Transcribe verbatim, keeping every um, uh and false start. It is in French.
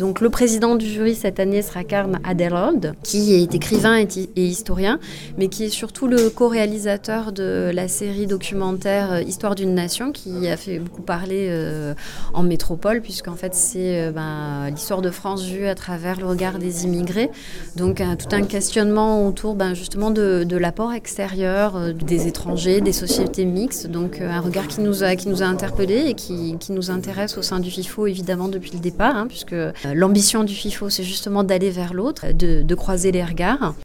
Donc le président du jury cette année sera Carl Aderhold, qui est écrivain et, et historien, mais qui est surtout le co-réalisateur de la série documentaire Histoire d'une nation, qui a fait beaucoup parler euh, en métropole, puisqu'en fait c'est euh, ben, l'histoire de France vue à travers le regard des immigrés. Donc un, tout un questionnement autour ben, justement de, de l'apport extérieur euh, des étrangers, des sociétés mixtes. Donc euh, un regard qui nous a, qui nous a interpellés et qui, qui nous intéresse au sein du FIFO évidemment depuis le départ, hein, puisque euh, l'ambition du FIFO c'est justement d'aller vers l'autre, de, de croiser les regards.